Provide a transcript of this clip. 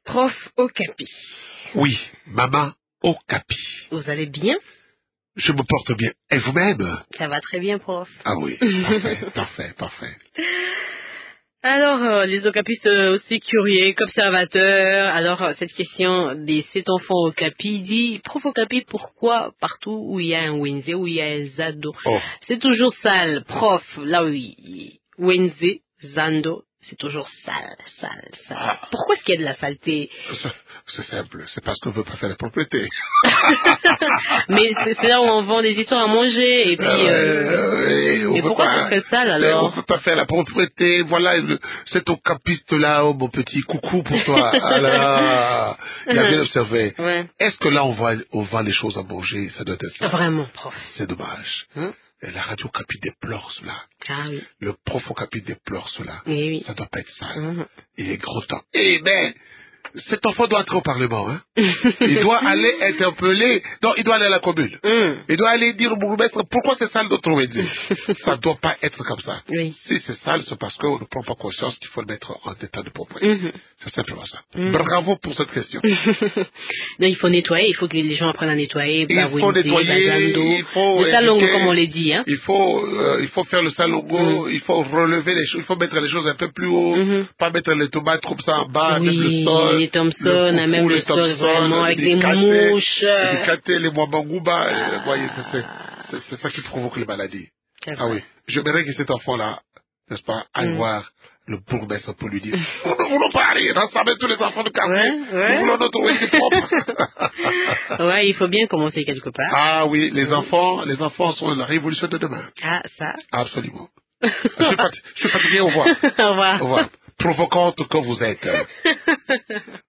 Prof Okapi. Oui, maman Okapi. Vous allez bien? Je me porte bien. Et vous-même? Ça va très bien, prof. Ah oui, parfait, parfait, parfait. Alors, les Okapistes aussi curieux, qu'observateurs. Alors, cette question des 7 enfants Okapi dit, Prof Okapi, pourquoi partout où il y a un Wenze, où il y a un Zando, c'est toujours sale? Prof, là oui, Wenze, Zando, c'est toujours sale, sale, sale. Ah. Pourquoi est-ce qu'il y a de la saleté? C'est simple, c'est parce qu'on veut pas faire la propriété. Mais c'est là où on vend des histoires à manger, et puis... mais pourquoi ça serait sale alors? On ne peut pas faire la propriété, voilà, cet Okapiste là, oh mon petit coucou pour toi. Ah là là, il a bien observé. Ouais. Est-ce que là on vend les choses à manger? Ça doit être ça. Vraiment, prof. C'est dommage. Et la radio Okapi déplore cela. Ah oui. Le prof Okapi déplore cela. Et oui. Ça doit pas être sale. Il est gros temps. Eh ben, cet enfant doit entrer au Parlement, hein. Il doit aller interpeller. Non, il doit aller à la commune. Il doit aller dire au bourgmestre pourquoi c'est sale notre Wenze. Ça doit pas être comme ça. Oui. Si c'est sale, c'est parce qu'on ne prend pas conscience qu'il faut le mettre en état de propriété. C'est simplement ça. Bravo pour cette question. Non, il faut nettoyer, il faut que les gens apprennent à nettoyer. Il faut nettoyer, il faut le salongo, comme on l'a dit, hein. Il faut faire le salongo, il faut relever les choses, il faut mettre les choses un peu plus haut, pas mettre les tomates comme ça en bas, Oui, même le sol. les Thompson, même le sol, vraiment, avec des mouches. Les catés, les mwabangouba, vous voyez, c'est ça qui provoque les maladies. Ah oui, j'aimerais que cet enfant-là, n'est-ce pas, aille voir le bourgmestre pour lui dire nous ne voulons pas aller rassembler tous les enfants de quartier, nous voulons notre Wenze propre. Ouais, il faut bien commencer quelque part. Ah oui, les enfants sont la révolution de demain. Ah, ça? Absolument. Je suis fatigué, au revoir. Au revoir. Au revoir. Provocante que vous êtes.